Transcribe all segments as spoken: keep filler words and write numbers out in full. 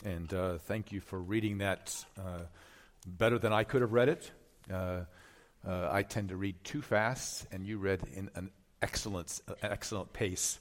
And uh, thank you for reading that uh, better than I could have read it. Uh, uh, I tend to read too fast, and you read in an excellent, uh, excellent pace.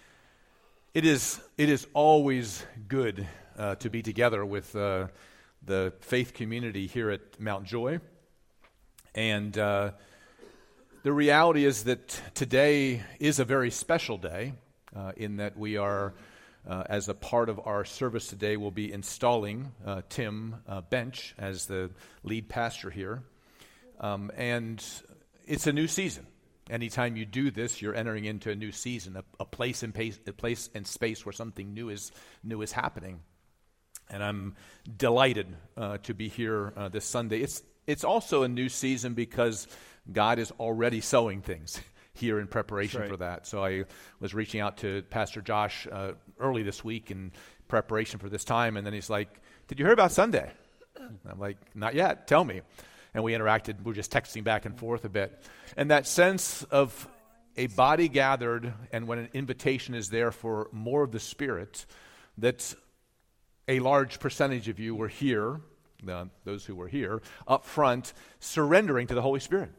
It is, it is always good uh, to be together with uh, the faith community here at Mount Joy. And uh, the reality is that today is a very special day uh, in that we are, uh, as a part of our service today, we'll be installing uh, Tim uh, Bench as the lead pastor here. Um, and it's a new season. Anytime you do this, you're entering into a new season, a, a place and pace, a place and space where something new is new is happening. And I'm delighted uh, to be here uh, this Sunday. It's it's also a new season because God is already sowing things here in preparation right. for that. So I was reaching out to Pastor Josh uh, early this week in preparation for this time, and then he's like, "Did you hear about Sunday?" And I'm like, "Not yet. Tell me." And we interacted. We were just texting back and forth a bit. And that sense of a body gathered, and when an invitation is there for more of the Spirit, that a large percentage of you were here, the, those who were here, up front, surrendering to the Holy Spirit.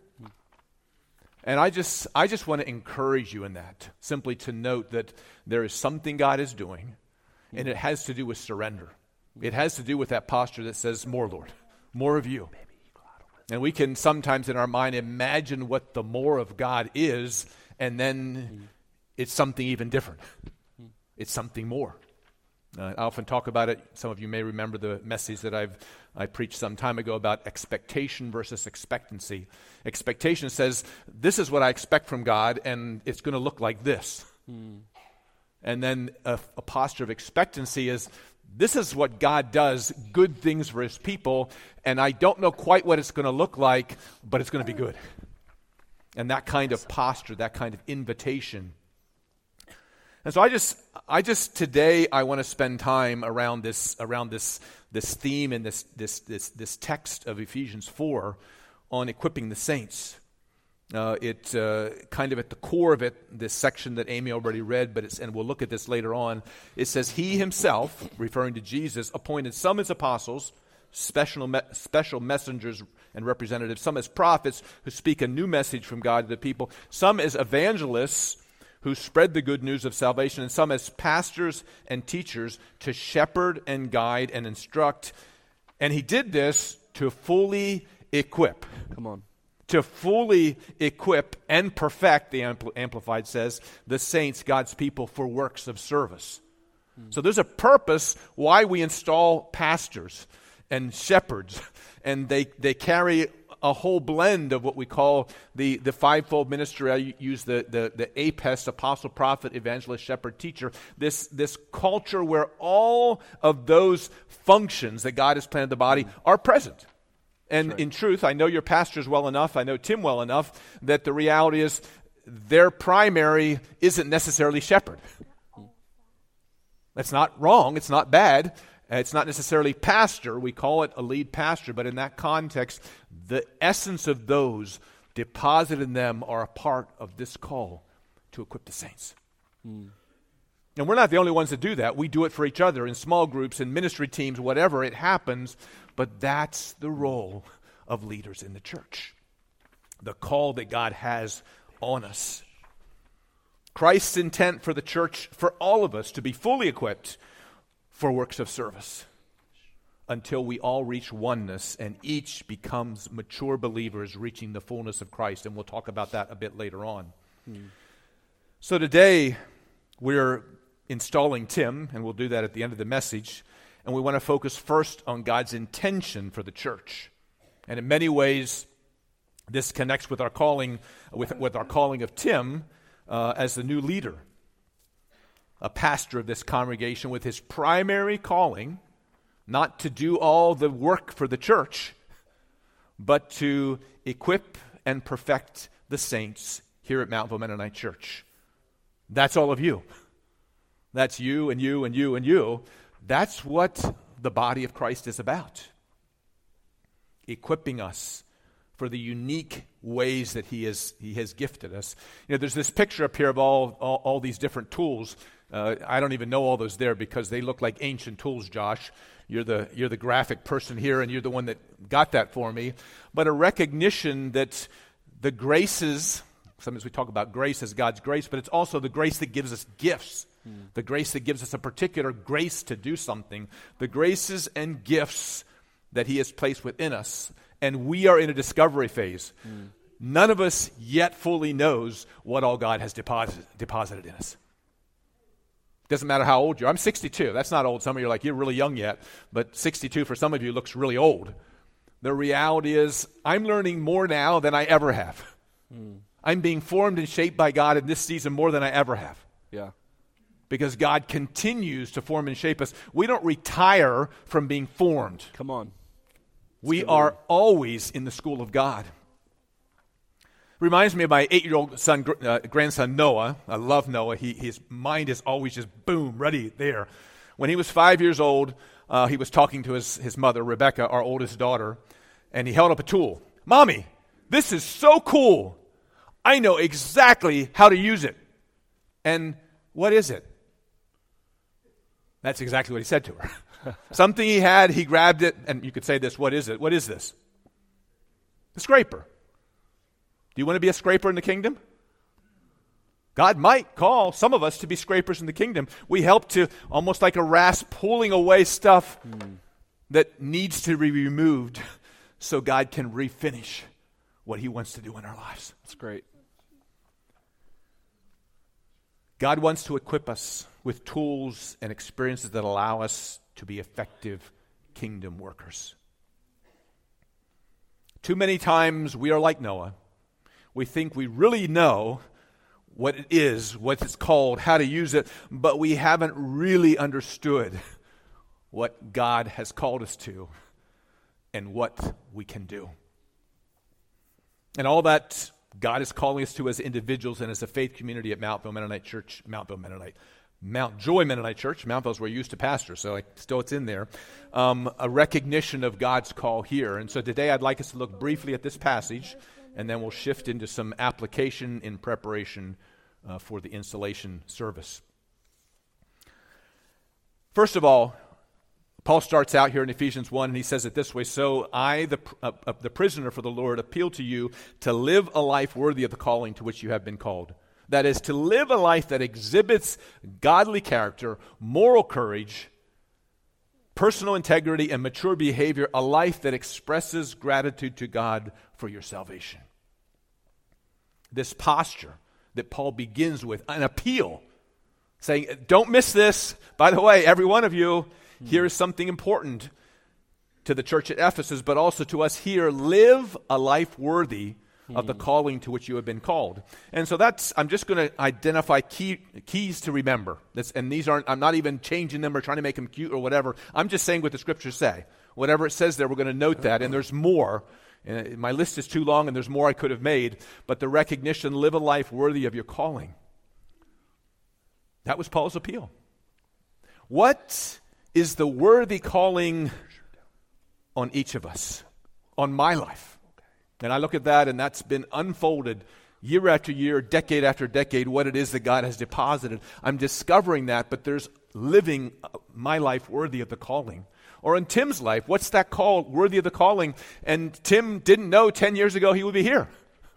And I just I just want to encourage you in that, simply to note that there is something God is doing, and it has to do with surrender. It has to do with that posture that says, "More, Lord, more of you." And we can sometimes in our mind imagine what the more of God is, and then it's something even different. It's something more. Uh, I often talk about it. Some of you may remember the message that I've I preached some time ago about expectation versus expectancy. Expectation says, this is what I expect from God, and it's going to look like this. Mm. And then a, a posture of expectancy is, this is what God does, good things for his people, and I don't know quite what it's going to look like, but it's going to be good. And that kind of posture, that kind of invitation. And so I just, I just today I want to spend time around this, around this, this theme and this, this, this, this text of Ephesians four on equipping the saints. Uh, it uh, kind of at the core of it, this section that Amy already read, but it's, and we'll look at this later on. It says, "He himself," referring to Jesus, "appointed some as apostles, special me- special messengers and representatives, some as prophets who speak a new message from God to the people, some as evangelists who spread the good news of salvation, and some as pastors and teachers to shepherd and guide and instruct." And he did this to fully equip. Come on. To fully equip and perfect, the Ampl- Amplified says, the saints, God's people, for works of service. Mm. So there's a purpose why we install pastors and shepherds, and they, they carry a whole blend of what we call the, the fivefold ministry. I use the, the, the APEST, apostle, prophet, evangelist, shepherd, teacher, this, this culture where all of those functions that God has planted in the body mm. are present. And right. in truth, I know your pastors well enough, I know Tim well enough, that the reality is their primary isn't necessarily shepherd. That's not wrong, it's not bad, it's not necessarily pastor, we call it a lead pastor, but in that context, the essence of those deposited in them are a part of this call to equip the saints. Mm. And we're not the only ones that do that. We do it for each other in small groups, in ministry teams, whatever it happens. But that's the role of leaders in the church. The call that God has on us. Christ's intent for the church, for all of us, to be fully equipped for works of service until we all reach oneness and each becomes mature believers reaching the fullness of Christ. And we'll talk about that a bit later on. Hmm. So today we're installing Tim, and we'll do that at the end of the message. And we want to focus first on God's intention for the church. And in many ways, this connects with our calling, with, with our calling of Tim uh, as the new leader, a pastor of this congregation, with his primary calling, not to do all the work for the church, but to equip and perfect the saints here at Mountville Mennonite Church. That's all of you. That's you and you and you and you. That's what the body of Christ is about. Equipping us for the unique ways that he has he has gifted us. You know, there's this picture up here of all all, all these different tools. Uh, I don't even know all those there because they look like ancient tools, Josh. You're the, you're the graphic person here, and you're the one that got that for me. But a recognition that the graces, sometimes we talk about grace as God's grace, but it's also the grace that gives us gifts. Mm. The grace that gives us a particular grace to do something. The graces and gifts that he has placed within us. And we are in a discovery phase. Mm. None of us yet fully knows what all God has deposited, deposited in us. Doesn't matter how old you are. I'm sixty-two. That's not old. Some of you are like, you're really young yet. But sixty-two for some of you looks really old. The reality is, I'm learning more now than I ever have. Mm. I'm being formed and shaped by God in this season more than I ever have. Yeah. Because God continues to form and shape us. We don't retire from being formed. Come on. That's we are word. always in the school of God. Reminds me of my eight-year-old son, uh, grandson Noah. I love Noah. He, his mind is always just boom, ready there. When he was five years old, uh, he was talking to his, his mother, Rebecca, our oldest daughter, and he held up a tool. Mommy, this is so cool. I know exactly how to use it. And what is it? That's exactly what he said to her. Something he had, he grabbed it, and you could say this, what is it? What is this? The scraper. Do you want to be a scraper in the kingdom? God might call some of us to be scrapers in the kingdom. We help to, almost like a rasp, pulling away stuff mm. that needs to be removed so God can refinish what he wants to do in our lives. That's great. God wants to equip us with tools and experiences that allow us to be effective kingdom workers. Too many times we are like Noah. We think we really know what it is, what it's called, how to use it, but we haven't really understood what God has called us to and what we can do. And all that God is calling us to as individuals and as a faith community at Mountville Mennonite Church, Mountville Mennonite, Mount Joy Mennonite Church. Mountville's where you used to pastor, so I, still it's in there. Um, a recognition of God's call here. And so today I'd like us to look briefly at this passage, and then we'll shift into some application in preparation uh, for the installation service. First of all, Paul starts out here in Ephesians one, and he says it this way, "So I, the, uh, uh, the prisoner for the Lord, appeal to you to live a life worthy of the calling to which you have been called. That is, to live a life that exhibits godly character, moral courage, personal integrity, and mature behavior, a life that expresses gratitude to God for your salvation." This posture that Paul begins with, an appeal, saying, don't miss this. By the way, every one of you, mm. here is something important to the church at Ephesus, but also to us here. Live a life worthy mm. of the calling to which you have been called. And so that's, I'm just going to identify key, keys to remember. That's, and these aren't, I'm not even changing them or trying to make them cute or whatever. I'm just saying what the scriptures say. Whatever it says there, we're going to note that, and there's more. And my list is too long, and there's more I could have made, but the recognition, live a life worthy of your calling. That was Paul's appeal. What is the worthy calling on each of us, on my life? And I look at that, and that's been unfolded year after year, decade after decade, what it is that God has deposited. I'm discovering that, but there's living my life worthy of the calling. Or in Tim's life, what's that called, worthy of the calling? And Tim didn't know ten years ago he would be here.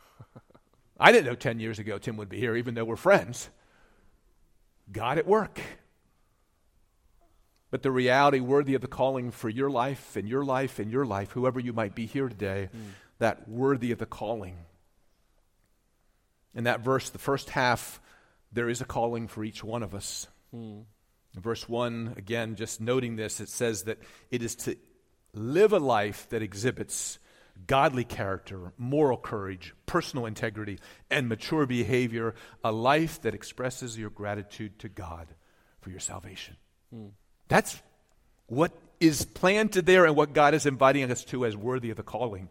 I didn't know ten years ago Tim would be here, even though we're friends. God at work. But the reality worthy of the calling for your life and your life and your life, whoever you might be here today, mm. that worthy of the calling. In that verse, the first half, there is a calling for each one of us. Mm. In verse one, again, just noting this, it says that it is to live a life that exhibits godly character, moral courage, personal integrity, and mature behavior, a life that expresses your gratitude to God for your salvation. Mm. That's what is planted there and what God is inviting us to as worthy of the calling.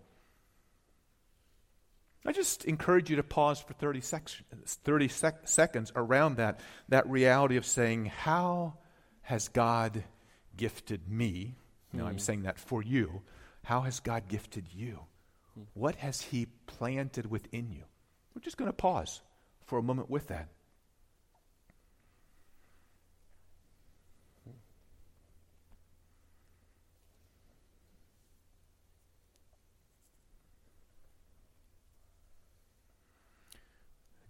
I just encourage you to pause for thirty, sec- thirty sec- seconds around that, that reality of saying, how has God gifted me? Now, mm. I'm saying that for you. How has God gifted you? Mm. What has he planted within you? We're just going to pause for a moment with that.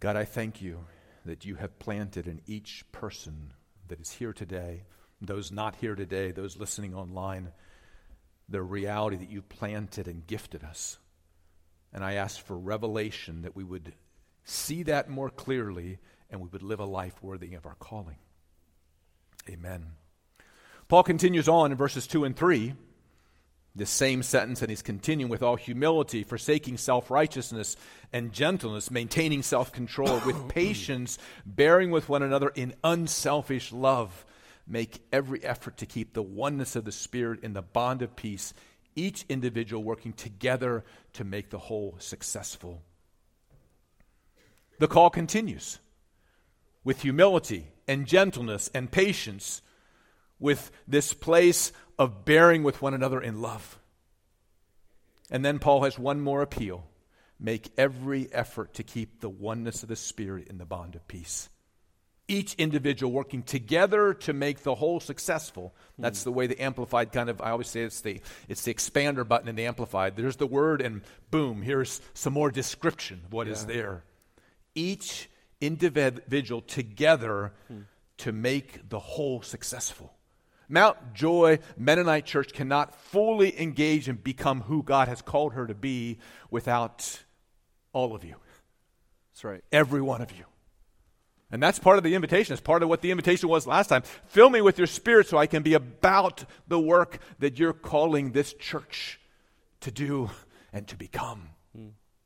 God, I thank you that you have planted in each person that is here today, those not here today, those listening online, the reality that you planted and gifted us. And I ask for revelation that we would see that more clearly and we would live a life worthy of our calling. Amen. Paul continues on in verses two and three, this same sentence, and he's continuing with all humility, forsaking self-righteousness and gentleness, maintaining self-control, with patience, bearing with one another in unselfish love. Make every effort to keep the oneness of the Spirit in the bond of peace, each individual working together to make the whole successful. The call continues with humility and gentleness and patience, with this place of bearing with one another in love. And then Paul has one more appeal. Make every effort to keep the oneness of the Spirit in the bond of peace. Each individual working together to make the whole successful. That's the way the Amplified kind of, I always say it's the it's the expander button in the Amplified. There's the word and boom, here's some more description of what yeah. is there. Each individual together hmm. to make the whole successful. Mount Joy Mennonite Church cannot fully engage and become who God has called her to be without all of you. That's right. Every one of you. And that's part of the invitation. It's part of what the invitation was last time. Fill me with your Spirit so I can be about the work that you're calling this church to do and to become. Hmm.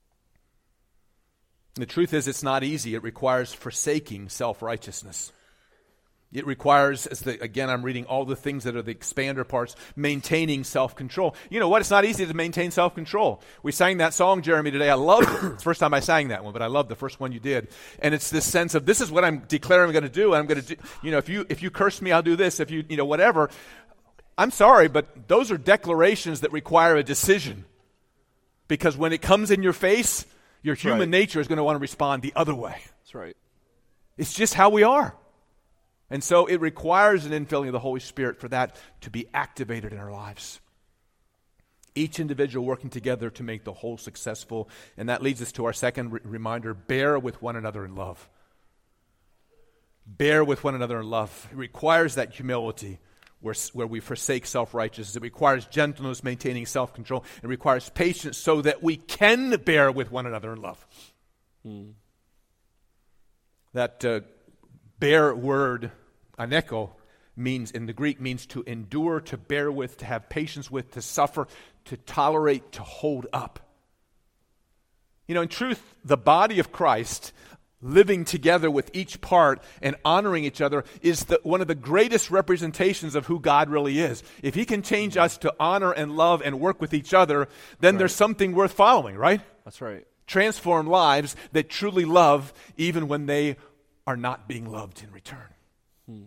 The truth is, it's not easy. It requires forsaking self-righteousness. It requires, as the, again, I'm reading all the things that are the expander parts, maintaining self-control. You know what? It's not easy to maintain self-control. We sang that song, Jeremy, today. I loved it. It's the first time I sang that one, but I love the first one you did. And it's this sense of, this is what I'm declaring I'm going to do. And I'm going to do, you know, if you if you curse me, I'll do this. If you, you know, whatever. I'm sorry, but those are declarations that require a decision. Because when it comes in your face, your That's human right. nature is going to want to respond the other way. That's right. It's just how we are. And so it requires an infilling of the Holy Spirit for that to be activated in our lives. Each individual working together to make the whole successful. And that leads us to our second re- reminder, bear with one another in love. Bear with one another in love. It requires that humility where, where we forsake self-righteousness. It requires gentleness, maintaining self-control. It requires patience so that we can bear with one another in love. Hmm. That uh, bear word, aneko, means in the Greek means to endure, to bear with, to have patience with, to suffer, to tolerate, to hold up. You know, in truth, the body of Christ living together with each part and honoring each other is the, one of the greatest representations of who God really is. If he can change us to honor and love and work with each other, then right. there's something worth following, right? That's right. Transform lives that truly love even when they are not being loved in return. Hmm.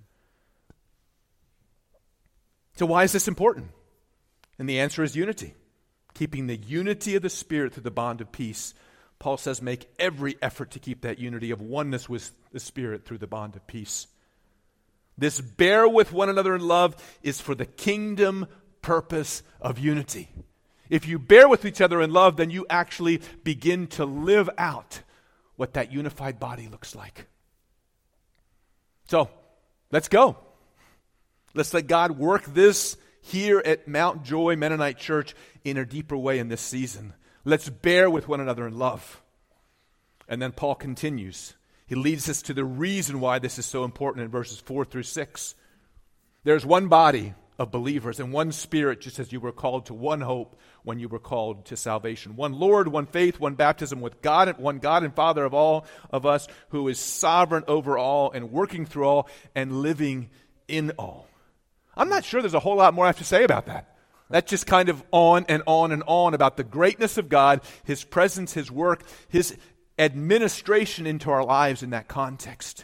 So why is this important? And the answer is unity. Keeping the unity of the Spirit through the bond of peace. Paul says make every effort to keep that unity of oneness with the Spirit through the bond of peace. This bear with one another in love is for the kingdom purpose of unity. If you bear with each other in love, then you actually begin to live out what that unified body looks like. So, let's go. Let's let God work this here at Mount Joy Mennonite Church in a deeper way in this season. Let's bear with one another in love. And then Paul continues. He leads us to the reason why this is so important in verses four through six. There's one body of believers and one Spirit, just as you were called to one hope when you were called to salvation. One Lord, one faith, one baptism, with God, one God and Father of all of us, who is sovereign over all and working through all and living in all. I'm not sure there's a whole lot more I have to say about that. That's just kind of on and on and on about the greatness of God, His presence, His work, His administration into our lives in that context.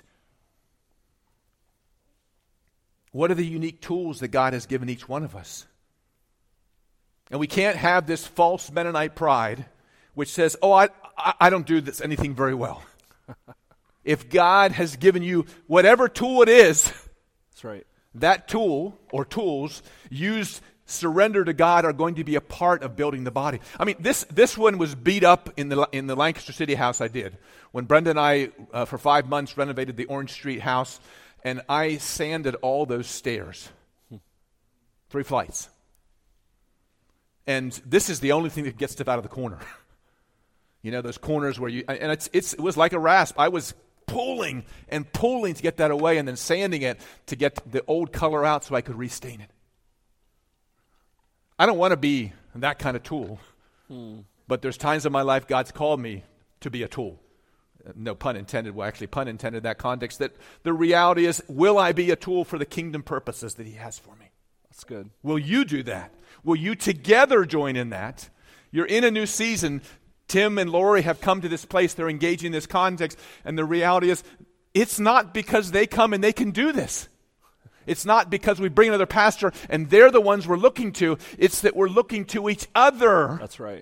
What are the unique tools that God has given each one of us? And we can't have this false Mennonite pride which says, oh, I, I don't do this anything very well. If God has given you whatever tool it is, that's right. That tool or tools used surrender to God are going to be a part of building the body. I mean, this this one was beat up in the in the Lancaster City house I did. When Brenda and I, uh, for five months, renovated the Orange Street house, and I sanded all those stairs. Three flights. And this is the only thing that gets stuff out of the corner. You know, those corners where you, and it's it's it was like a rasp. I was pulling and pulling to get that away and then sanding it to get the old color out so I could restain it. I don't want to be that kind of tool, hmm. but there's times in my life God's called me to be a tool. No pun intended. Well, actually, pun intended in that context. That the reality is, will I be a tool for the kingdom purposes that He has for me? That's good. Will you do that? Will you together join in that? You're in a new season. Tim and Lori have come to this place. They're engaging in this context. And the reality is, it's not because they come and they can do this. It's not because we bring another pastor and they're the ones we're looking to. It's that we're looking to each other. That's right.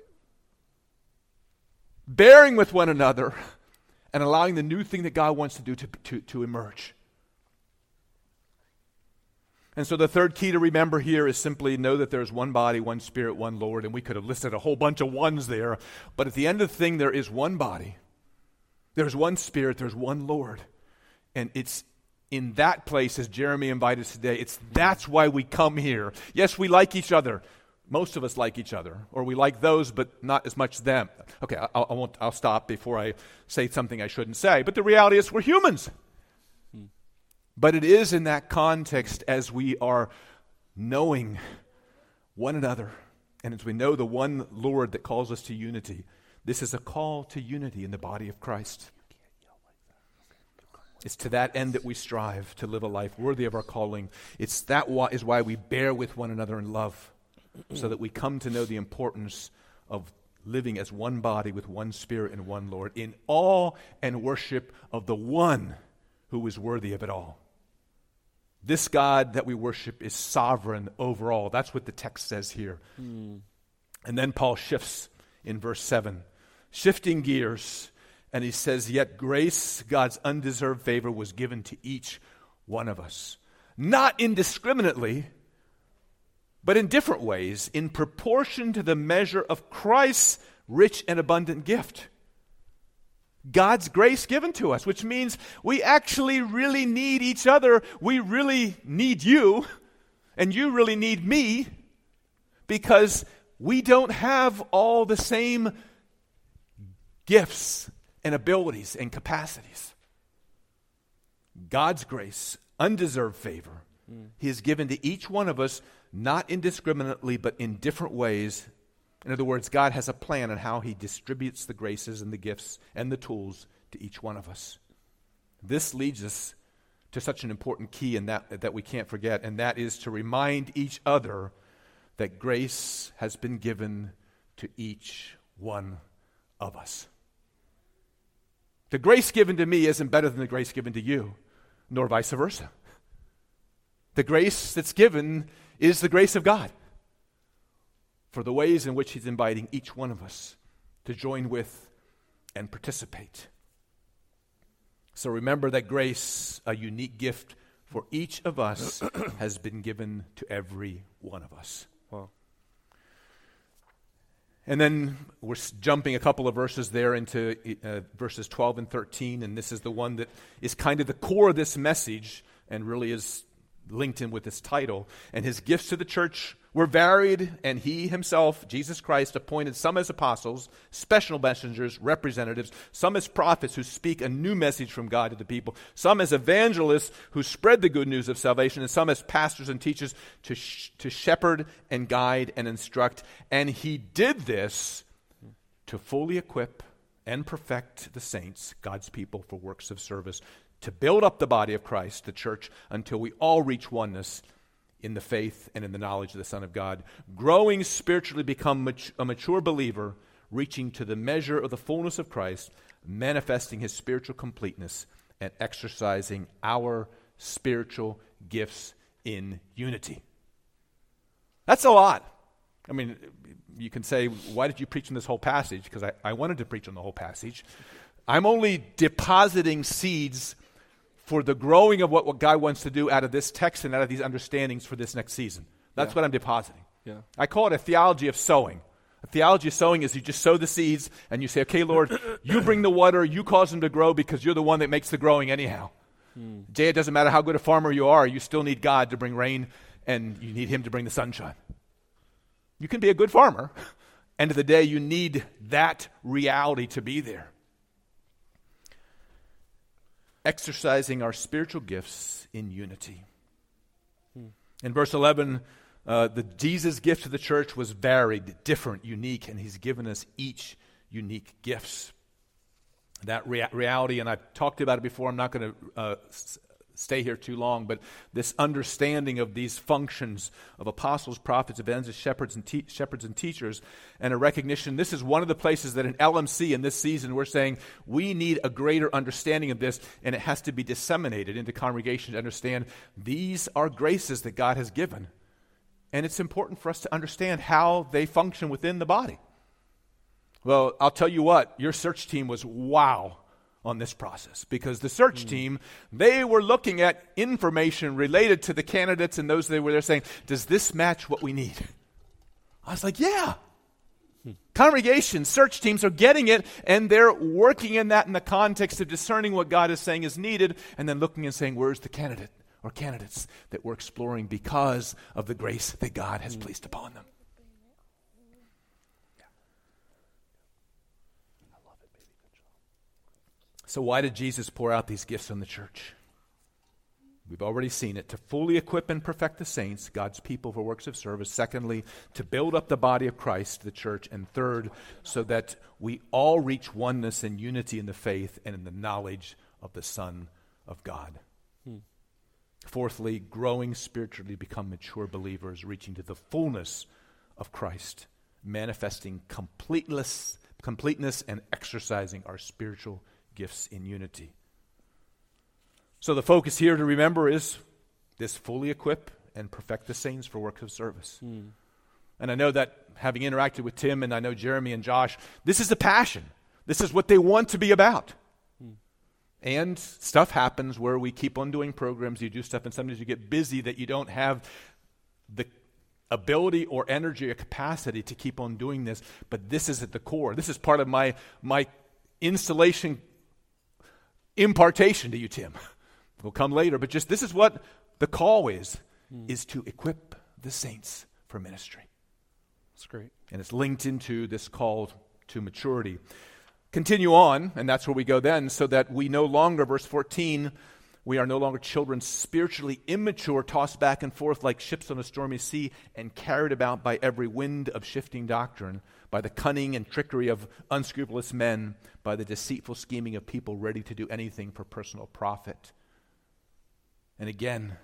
Bearing with one another and allowing the new thing that God wants to do to, to, to emerge. And so the third key to remember here is simply know that there's one body, one Spirit, one Lord. And we could have listed a whole bunch of ones there. But at the end of the thing, there is one body. There's one Spirit. There's one Lord. And it's in that place, as Jeremy invited us today, it's that's why we come here. Yes, we like each other. Most of us like each other. Or we like those, but not as much them. Okay, I, I won't, I'll stop before I say something I shouldn't say. But the reality is we're humans. Hmm. But it is in that context as we are knowing one another, and as we know the one Lord that calls us to unity. This is a call to unity in the body of Christ. It's to that end that we strive to live a life worthy of our calling. It's that why, is why we bear with one another in love, so that we come to know the importance of living as one body with one Spirit and one Lord in awe and worship of the one who is worthy of it all. This God that we worship is sovereign over all. That's what the text says here. Mm. And then Paul shifts in verse seven, shifting gears. And he says, yet grace, God's undeserved favor, was given to each one of us. Not indiscriminately, but in different ways, in proportion to the measure of Christ's rich and abundant gift. God's grace given to us, which means we actually really need each other. We really need you, and you really need me, because we don't have all the same gifts and abilities and capacities. God's grace, undeserved favor, mm. He has given to each one of us, not indiscriminately, but in different ways. In other words, God has a plan on how He distributes the graces and the gifts and the tools to each one of us. This leads us to such an important key in that, that we can't forget, and that is to remind each other that grace has been given to each one of us. The grace given to me isn't better than the grace given to you, nor vice versa. The grace that's given is the grace of God for the ways in which He's inviting each one of us to join with and participate. So remember that grace, a unique gift for each of us, has been given to every one of us. Wow. And then we're jumping a couple of verses there into uh, verses twelve and thirteen, and this is the one that is kind of the core of this message and really is linked in with this title. And His gifts to the church were varied, and He Himself, Jesus Christ, appointed some as apostles, special messengers, representatives, some as prophets who speak a new message from God to the people, some as evangelists who spread the good news of salvation, and some as pastors and teachers to sh- to shepherd and guide and instruct. And He did this to fully equip and perfect the saints, God's people, for works of service, to build up the body of Christ, the church, until we all reach oneness in the faith and in the knowledge of the Son of God, growing spiritually, become mat- a mature believer, reaching to the measure of the fullness of Christ, manifesting His spiritual completeness, and exercising our spiritual gifts in unity. That's a lot. I mean, you can say, why did you preach on this whole passage? Because I, I wanted to preach on the whole passage. I'm only depositing seeds for the growing of what, what God wants to do out of this text and out of these understandings for this next season. That's yeah. what I'm depositing. Yeah. I call it a theology of sowing. A theology of sowing is you just sow the seeds and you say, okay, Lord, you bring the water, you cause them to grow because you're the one that makes the growing anyhow. Hmm. Jay, it doesn't matter how good a farmer you are, you still need God to bring rain and you need him to bring the sunshine. You can be a good farmer. End of the day, you need that reality to be there. Exercising our spiritual gifts in unity. Hmm. In verse eleven, uh, the Jesus gift to the church was varied, different, unique, and he's given us each unique gifts. That rea- reality, and I've talked about it before, I'm not going to uh, s- stay here too long, but this understanding of these functions of apostles, prophets, evangelists, shepherds, and te- shepherds and teachers, and a recognition, this is one of the places that in L M C in this season we're saying we need a greater understanding of this, and it has to be disseminated into congregations to understand these are graces that God has given. And it's important for us to understand how they function within the body. Well, I'll tell you what, your search team was wow on this process, because the search mm. team, they were looking at information related to the candidates and those they were there saying, does this match what we need? I was like, yeah. Hmm. Congregations, search teams are getting it, and they're working in that in the context of discerning what God is saying is needed, and then looking and saying, where's the candidate or candidates that we're exploring because of the grace that God has mm. placed upon them. So why did Jesus pour out these gifts on the church? We've already seen it. To fully equip and perfect the saints, God's people, for works of service. Secondly, to build up the body of Christ, the church. And third, so that we all reach oneness and unity in the faith and in the knowledge of the Son of God. Hmm. Fourthly, growing spiritually, become mature believers, reaching to the fullness of Christ, manifesting completeness, completeness and exercising our spiritual gifts in unity. So the focus here to remember is this: fully equip and perfect the saints for works of service. Mm. And I know that having interacted with Tim, and I know Jeremy and Josh, this is a passion. This is what they want to be about. Mm. And stuff happens where we keep on doing programs, you do stuff, and sometimes you get busy that you don't have the ability or energy or capacity to keep on doing this. But this is at the core. This is part of my my installation impartation to you, Tim. Will come later, but just this is what the call is, mm. is to equip the saints for ministry. That's great. And it's linked into this call to maturity. Continue on, and that's where we go then, so that we no longer, verse fourteen, we are no longer children spiritually immature, tossed back and forth like ships on a stormy sea and carried about by every wind of shifting doctrine, by the cunning and trickery of unscrupulous men, by the deceitful scheming of people ready to do anything for personal profit. And again,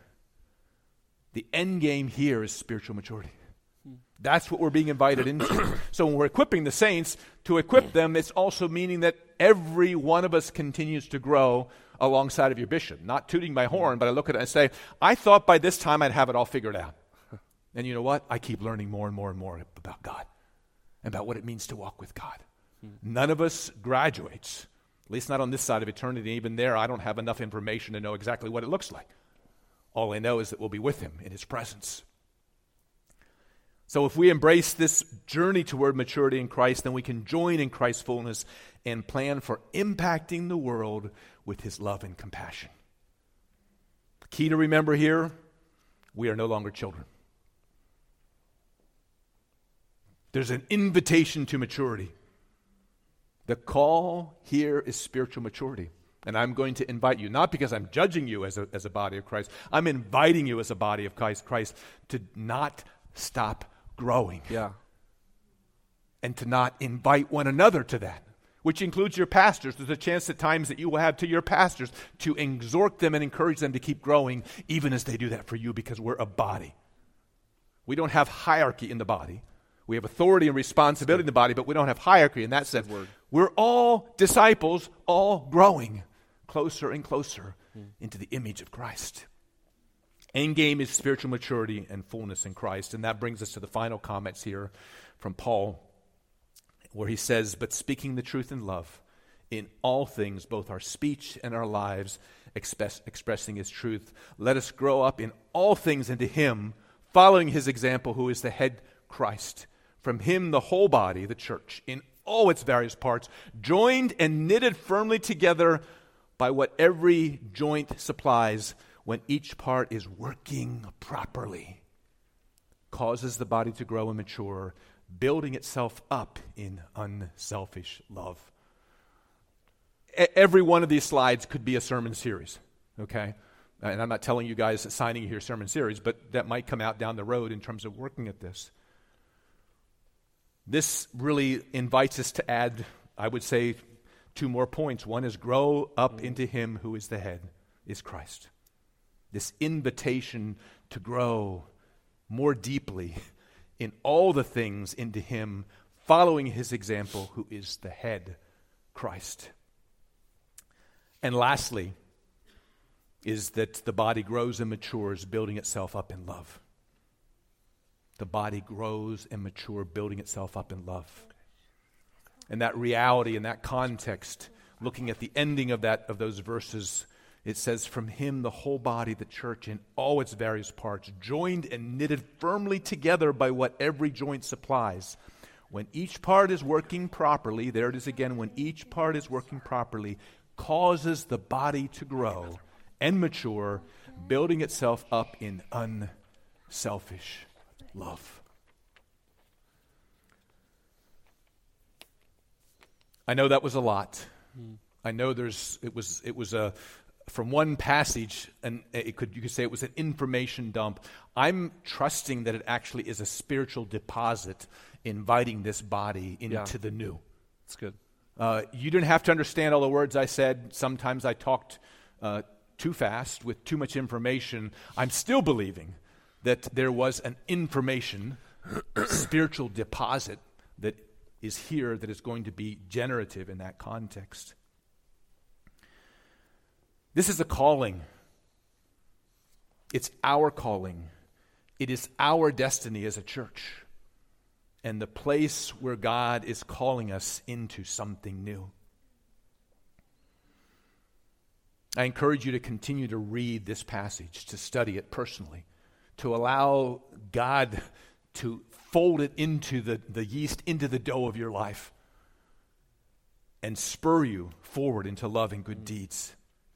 the end game here is spiritual maturity. That's what we're being invited into. So when we're equipping the saints, to equip them, it's also meaning that every one of us continues to grow alongside of your bishop. Not tooting my horn, but I look at it and say, I thought by this time I'd have it all figured out. And you know what? I keep learning more and more and more about God, about what it means to walk with God. Hmm. None of us graduates, at least not on this side of eternity. Even there, I don't have enough information to know exactly what it looks like. All I know is that we'll be with him in his presence. So if we embrace this journey toward maturity in Christ, then we can join in Christ's fullness and plan for impacting the world with his love and compassion. The key to remember here, we are no longer children. There's an invitation to maturity. The call here is spiritual maturity. And I'm going to invite you, not because I'm judging you as a, as a body of Christ, I'm inviting you as a body of Christ, Christ to not stop growing. Yeah. And to not invite one another to that, which includes your pastors. There's a chance at times that you will have to your pastors to exhort them and encourage them to keep growing, even as they do that for you, because we're a body. We don't have hierarchy in the body. We have authority and responsibility in the body, but we don't have hierarchy in that sense. We're all disciples, all growing closer and closer hmm. into the image of Christ. End game is spiritual maturity and fullness in Christ. And that brings us to the final comments here from Paul, where he says, but speaking the truth in love, in all things, both our speech and our lives, express, expressing his truth, let us grow up in all things into him following his example, who is the head Christ. From him the whole body, the church, in all its various parts, joined and knitted firmly together by what every joint supplies, when each part is working properly, causes the body to grow and mature, building itself up in unselfish love. E- every one of these slides could be a sermon series, okay? And I'm not telling you guys assigning you your sermon series, but that might come out down the road in terms of working at this. This really invites us to add, I would say, two more points. One is grow up into him who is the head, is Christ. This invitation to grow more deeply in all the things into him, following his example, who is the head, Christ. And lastly, is that the body grows and matures, building itself up in love. The body grows and matures, building itself up in love. And that reality and that context, looking at the ending of that of those verses, it says, from him the whole body, the church, in all its various parts, joined and knitted firmly together by what every joint supplies. When each part is working properly, there it is again, when each part is working properly, causes the body to grow and mature, building itself up in unselfish love. I know that was a lot. Mm. I know there's it was it was a from one passage, and it could you could say it was an information dump. I'm trusting that it actually is a spiritual deposit, inviting this body into yeah. the new. That's good. Uh, you didn't have to understand all the words I said. Sometimes I talked uh, too fast with too much information. I'm still believing that there was an information spiritual deposit that is here that is going to be generative in that context. This is a calling. It's our calling. It is our destiny as a church, and the place where God is calling us into something new. I encourage you to continue to read this passage, to study it personally, to allow God to fold it into the, the yeast, into the dough of your life, and spur you forward into love and good deeds.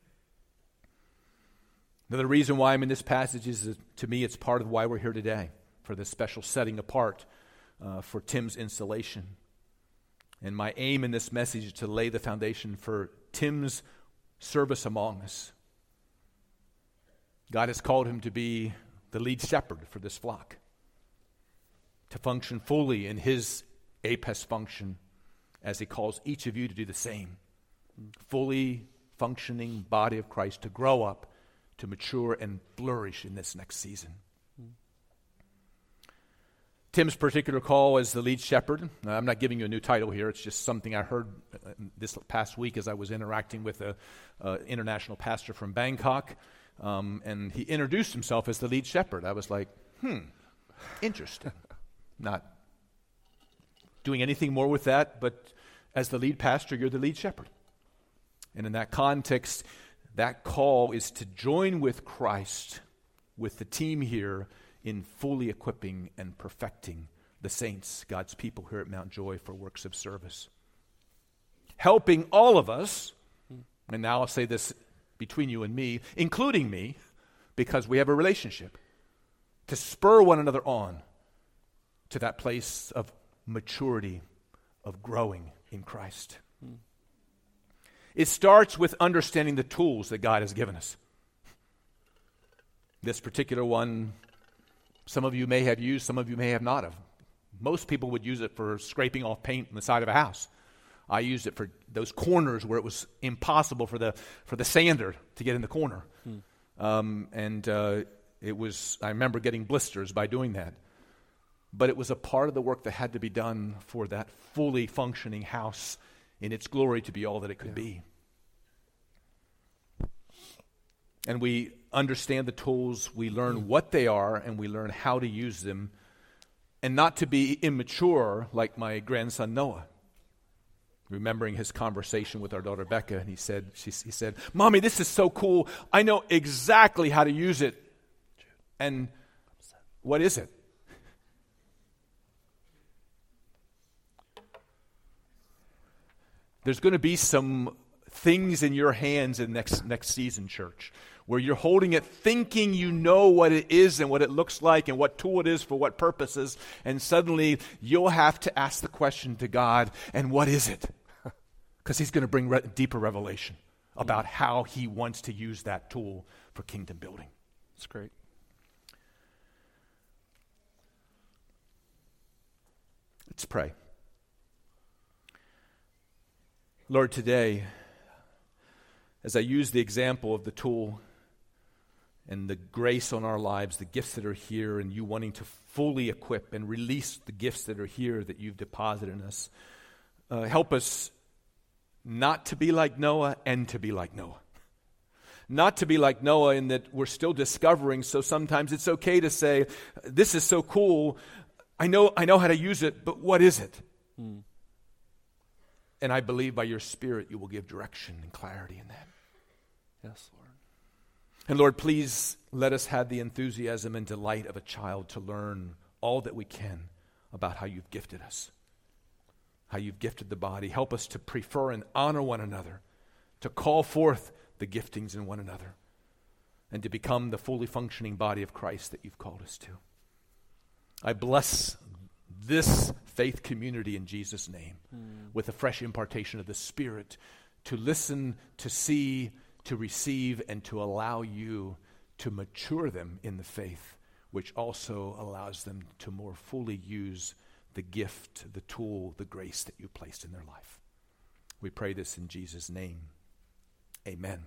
Now, the reason why I'm in this passage is, that, to me, it's part of why we're here today, for this special setting apart uh, for Tim's installation. And my aim in this message is to lay the foundation for Tim's service among us. God has called him to be the lead shepherd for this flock, to function fully in his APES function, as he calls each of you to do the same. Fully functioning body of Christ, to grow up, to mature and flourish in this next season. Mm. Tim's particular call as the lead shepherd, now, I'm not giving you a new title here, it's just something I heard this past week as I was interacting with an international pastor from Bangkok, um, and he introduced himself as the lead shepherd. I was like, hmm, interesting. Not doing anything more with that, but as the lead pastor, you're the lead shepherd. And in that context, that call is to join with Christ, with the team here, in fully equipping and perfecting the saints, God's people here at Mount Joy, for works of service. Helping all of us, and now I'll say this between you and me, including me, because we have a relationship, to spur one another on to that place of maturity, of growing in Christ. Hmm. It starts with understanding the tools that God has given us. This particular one, some of you may have used, some of you may have not have. Most people would use it for scraping off paint on the side of a house. I used it for those corners where it was impossible for the for the sander to get in the corner. Hmm. Um, and uh, it was, I remember getting blisters by doing that. But it was a part of the work that had to be done for that fully functioning house in its glory to be all that it could yeah. be. And we understand the tools, we learn what they are, and we learn how to use them, and not to be immature like my grandson Noah. Remembering his conversation with our daughter Becca, and he said, she, he said, "Mommy, this is so cool. I know exactly how to use it." And What is it? There's going to be some things in your hands in next next season, church, where you're holding it thinking you know what it is and what it looks like and what tool it is for what purposes, and suddenly you'll have to ask the question to God, and what is it? Because he's going to bring re- deeper revelation about how he wants to use that tool for kingdom building. That's great. Let's pray. Lord, today, as I use the example of the tool and the grace on our lives, the gifts that are here, and you wanting to fully equip and release the gifts that are here that you've deposited in us, uh, help us not to be like Noah and to be like Noah. Not to be like Noah in that we're still discovering, so sometimes it's okay to say, this is so cool, I know, I know how to use it, but what is it? Hmm. And I believe by your Spirit you will give direction and clarity in that. Yes, Lord. And Lord, please let us have the enthusiasm and delight of a child to learn all that we can about how you've gifted us, how you've gifted the body. Help us to prefer and honor one another, to call forth the giftings in one another, and to become the fully functioning body of Christ that you've called us to. I bless this faith community in Jesus' name mm. with a fresh impartation of the Spirit to listen, to see, to receive, and to allow you to mature them in the faith, which also allows them to more fully use the gift, the tool, the grace that you placed in their life. We pray this in Jesus' name. Amen.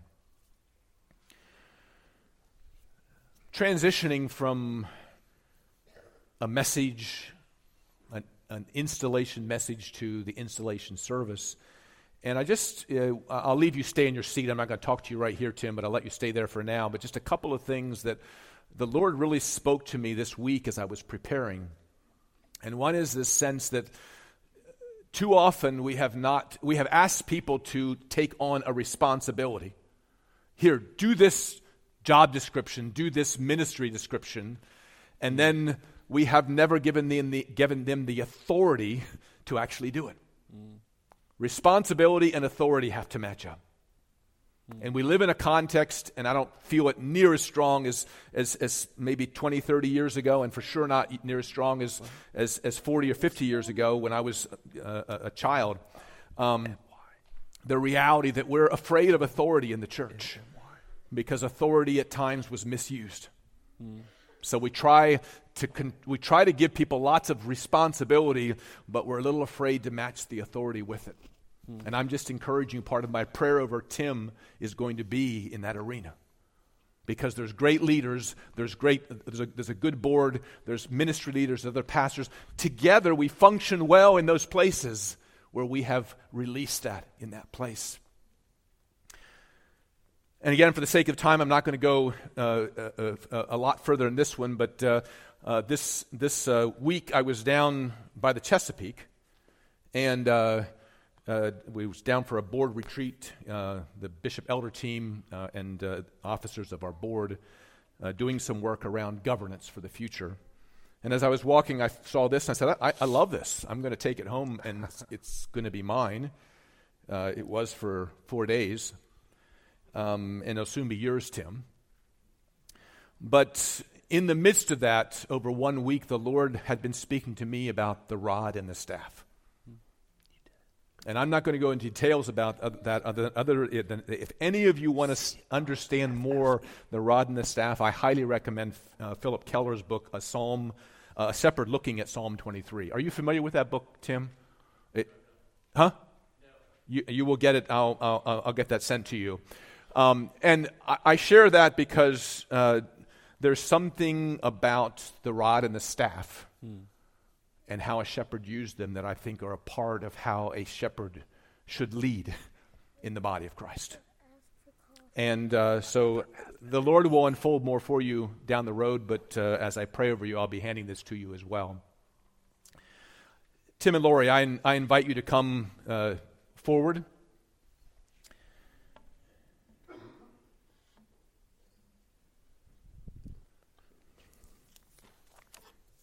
Transitioning from a message, an, an installation message to the installation service. And I just, uh, I'll leave you stay in your seat. I'm not going to talk to you right here, Tim, but I'll let you stay there for now. But just a couple of things that the Lord really spoke to me this week as I was preparing. And one is this sense that too often we have not, we have asked people to take on a responsibility. Here, do this job description, do this ministry description, and then we have never given them the, given them the authority to actually do it. Mm. Responsibility and authority have to match up. Mm. And we live in a context, and I don't feel it near as strong as, as, as maybe twenty, thirty years ago, and for sure not near as strong as, as, as forty or fifty years ago when I was a, a, a child. Um, the reality that we're afraid of authority in the church because authority at times was misused. Mm. So we try to con- we try to give people lots of responsibility, but we're a little afraid to match the authority with it. Mm. And I'm just encouraging, part of my prayer over Tim is going to be in that arena. Because there's great leaders, there's great there's a, there's a good board, there's ministry leaders, other pastors. Together we function well in those places where we have released that in that place. And again, for the sake of time, I'm not going to go uh, uh, uh, a lot further in this one, but uh, uh, this this uh, week I was down by the Chesapeake, and uh, uh, we was down for a board retreat. Uh, the Bishop Elder team uh, and uh, officers of our board uh, doing some work around governance for the future. And as I was walking, I saw this, and I said, I, I love this. I'm going to take it home, and it's, it's going to be mine. Uh, it was for four days. Um, and it'll soon be yours, Tim. But in the midst of that, over one week, the Lord had been speaking to me about the rod and the staff. And I'm not going to go into details about that. Other, other, if any of you want to understand more the rod and the staff, I highly recommend uh, Philip Keller's book, A Psalm, uh, a Shepherd Looking at Psalm twenty-three. Are you familiar with that book, Tim? It, huh? No. You, you will get it. I'll, I'll, I'll get that sent to you. Um, and I, I share that because uh, there's something about the rod and the staff hmm. and how a shepherd used them that I think are a part of how a shepherd should lead in the body of Christ. And uh, so the Lord will unfold more for you down the road, but uh, as I pray over you, I'll be handing this to you as well. Tim and Lori, I, I invite you to come uh, forward.